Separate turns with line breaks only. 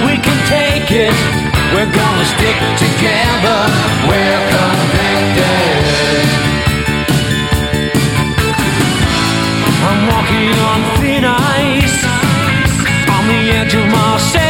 we can take it. We're gonna stick together. We're convicted. I'm walking on thin ice, on the edge of my